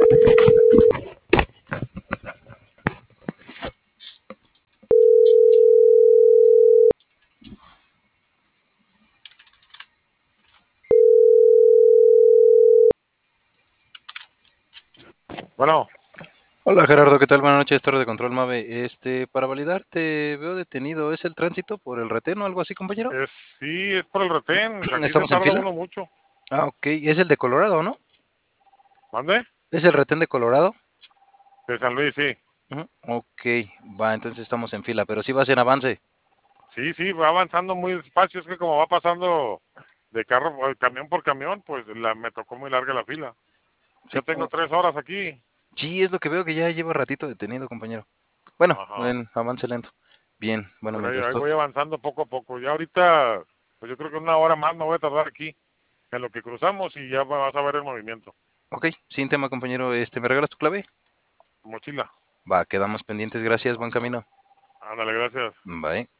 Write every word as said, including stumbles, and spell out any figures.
Bueno, Hola Gerardo, ¿qué tal? Buenas noches, Torre de Control Mave. Este, para validar, te veo detenido. ¿Es el tránsito por el retén o algo así, compañero? es, sí, es por el retén. Aquí se ¿Estamos en tarda fila? uno mucho. Ah, ok. Es el de Colorado, ¿no? ¿Mande? ¿Es el retén de Colorado? De San Luis, sí. Ujú. Ok, va, entonces estamos en fila, pero sí vas en avance. Sí, sí, va avanzando muy despacio. Es que como va pasando de carro, eh, camión por camión, pues la, me tocó muy larga la fila. Sí, Ya tengo como- tres horas aquí. sí, es lo que veo que ya lleva ratito detenido, compañero. Bueno, Ajá. en avance lento. Bien, bueno, Pero ahí, mientras ahí todo. voy avanzando poco a poco. Ya ahorita, pues yo creo que una hora más me voy a tardar aquí, en lo que cruzamos y ya vas a ver el movimiento. Ok, sin tema, compañero. Este, ¿me regalas tu clave? Mochila. Va, quedamos pendientes. Gracias, buen camino. Ándale, gracias. Bye.